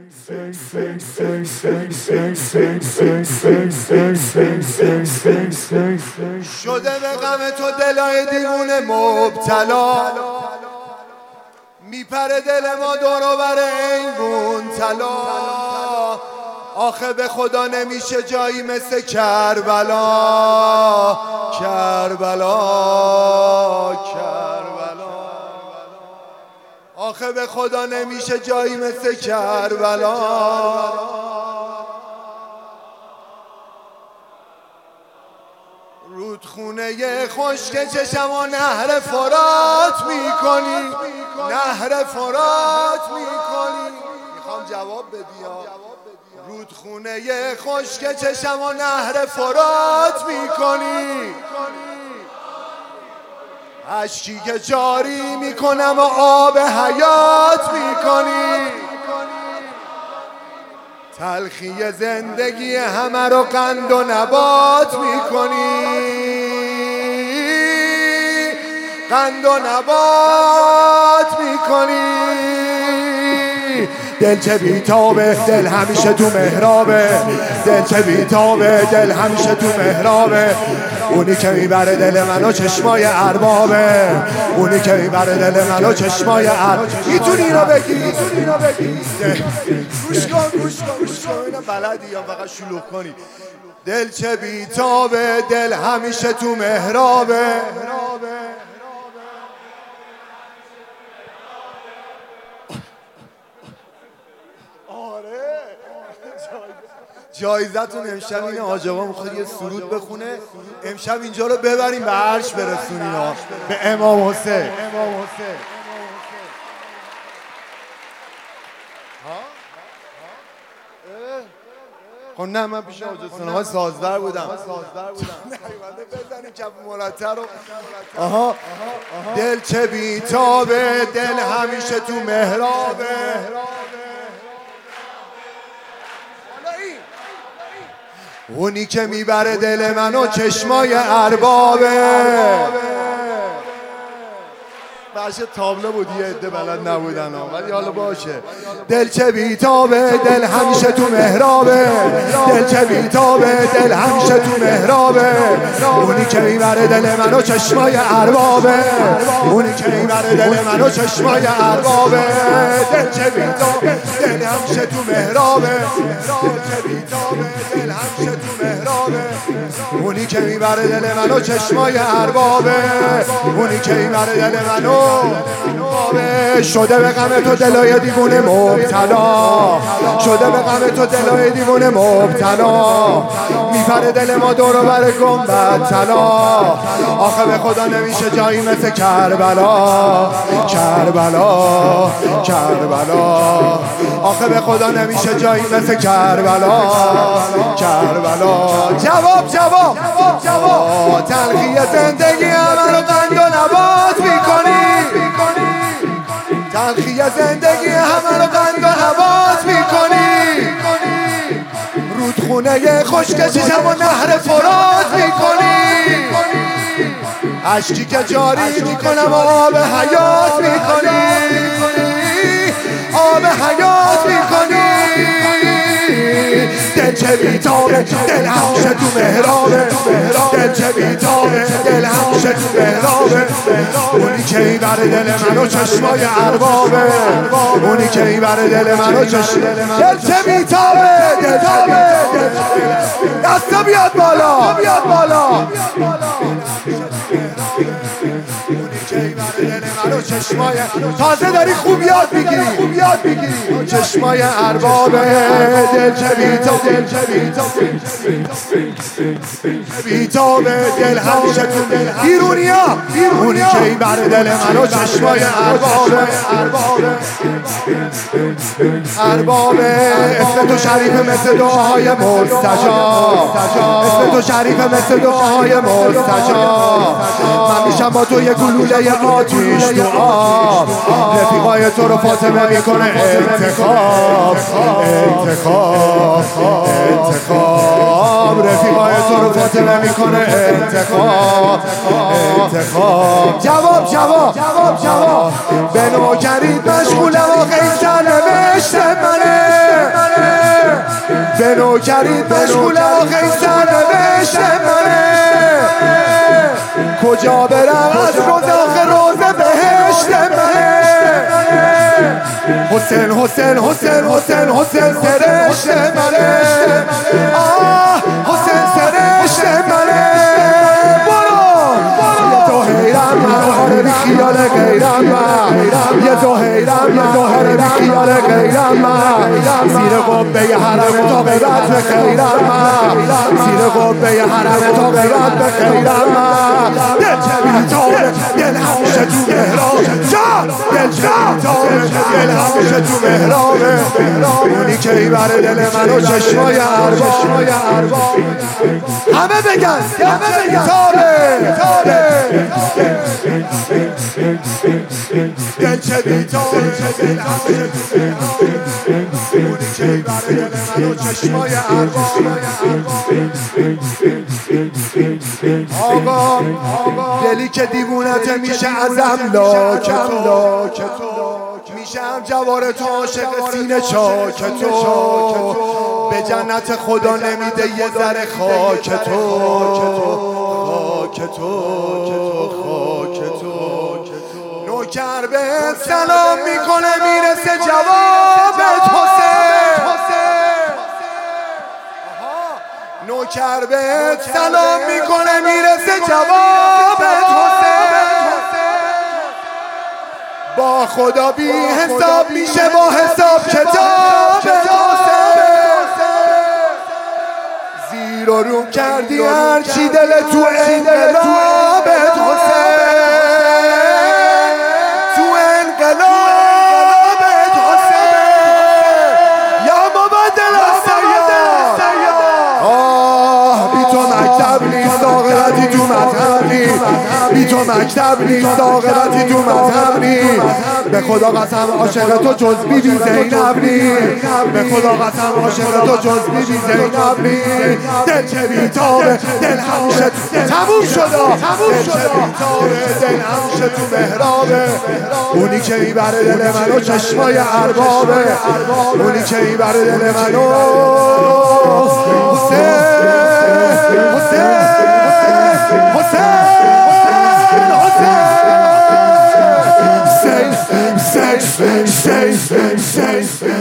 شده به غم تو دلای دیوونه مبتلا، میپره دل ما دور و بر ایوون طلا. آخه به خدا نمیشه جایی مثل کربلا، کربلا، کربلا. آخه به خدا نمیشه جایی مثل کربلا. رودخونه خشک چشم و نهر فرات میکنی، نهر فرات میکنی. میخوام جواب بدی. رودخونه خشک چشم و نهر فرات میکنی، اشکی که جاری میکنم و آب حیات میکنی. تلخی زندگی همه رو قند و نبات میکنی، قند و نبات میکنی. دل چه بیتابه دل همیشه تو محرابه، دل چه بیتابه دل همیشه تو محرابه. اونی که میبره دل منو چشمای اربابه، اونی که میبره دل منو چشمای اربابه. میتونی اینو بگی، میتونی اینو بگی. گوش کن گوش کن گوش کن، اینو بلدی یا فقط شلوغ کنی. دل چه بیتابه دل همیشه تو محرابه. جایزتون امشب اینه. حاج آقا میخواد یه سرود بخونه امشب، اینجا رو ببریم به عرش برسونین به امام حسین. خب نه من پیش حاج حسین ها سازور بودم. بزنیم کف مرتر رو. آها دل چه بیتابه دل همیشه تو محرابه. اونی که میبره دل منو چشمای اربابه. باشه تابلو بود یه عده بلد نبودن ولی حالا باشه. دل چه بیتابه دل همیشه تو محرابه، دل چه بیتابه دل همیشه تو محرابه. اونی که میبره دل منو چشمای اربابه، اونی که میبره دل منو چشمای اربابه. دل چه بیتابه دل همیشه تو محرابه، دل چه بیتابه دل همیشه تو محرابه. اونی که میبره دل منو چشمای اربابه، اونی که میبره دل منو شده به غم تو دلای دیوونه مبتلا، شده به غم تو دلای دیوونه مبتلا. میپره دل ما دور و بر گنبد طلا. آخه به خدا نمیشه جایی مثل کربلا، کربلا، کربلا. آخه به خدا نمیشه جایی مثل کربلا، کربلا. جواب جواب جواب. تلخی زندگی همه رو قند و نبات میکنی، تلخی زندگی همه رو قند و نبات میکنی. رودخونه خشک چشم و نهر فرات میکنی، اشکی که جاری میکنم و آب حیات میکنی، آب حیات میکنی. دل چه بیتابه دل همیشه تو محرابه، دل چه بیتابه دل همیشه تو محرابه. اونی که میبره دل منو چشمای اربابه، اونی که میبره دل منو چشم. دل چه بیتابه دل چه بیتابه. دستا بیاد بالا، بیاد بالا. چشمای تازه داری خوب یاد میگیری، خوب یاد میگیری. چشمای اربابه. دل چه بیتابه دل چه بیتابه بیتابه دل همیشه تو بیرونیا، بیرونی که این بر دل منو چشمای اربابه، اربابه. اسم تو شریف مثل دعاهای مستجاب، اسم تو شریف مثل دعاهای مستجاب. من میشم با تو یه گلوله آتیش تو آب، رفیقای تو رو فاطمه میکنه انتخاب، انتخاب، انتخاب. رفیقای تو رو فاطمه میکنه انتخاب، انتخاب. جواب جواب جواب جواب. به نوکرید مشغولم و قیصر نوشته منه، به نوکرید مشغول آخه این سرنوشت منه کجا برم از روز آخه روز بهشت منه حسین حسین حسین حسین حسین سرشت منه آه حسین سرشت منه بی خیال غیرم من یه تو حیرم من بی خیال غیرم من زیر قبه حرم تا غیرت به خیرم من زیر قبه حرم تا غیرت به خیرم من دل چه بیتاره دل همیشه تو مهرابه دل چه بیتاره دل همیشه تو مهرابه اونی که ایبره دل منو چشمای ارباب همه بگن تاره دل چه بیتاره دل همیشه تو مهرابه اونی که ایبره دل منو چشمای ارباب آقا دلی که دیوونته میشه ازم لاک تو میشم جوار تو عاشق سینه چاک تو به جنت خدا نمیده یه ذره خاک تو نوکر به سلام میکنه میرسه جوابت حسین نوکر به سلام میکنه میرسه جوابت حسین با خدا بی حساب میشه با حساب کتابت حسین زیر و رو کردی هرچی دل تو انقلابت حسین تو انقلابت حسین یا مبدل السیاد آه بی تو مکتب نیست عاقبتی تو مذهب نیست بی تو مکتب نیست عاقبتی تو مذهب نیست به خدا قسم عاشق تو جز بی بی زینب نیست به خدا قسم عاشق تو جز بی بی زینب نیست دل چه بیتابه دل همیشه تموم شده دل همیشه تو مهرابه اونی که ایبره دل منو چشمای اربابه اونی که ایبره دل منو Say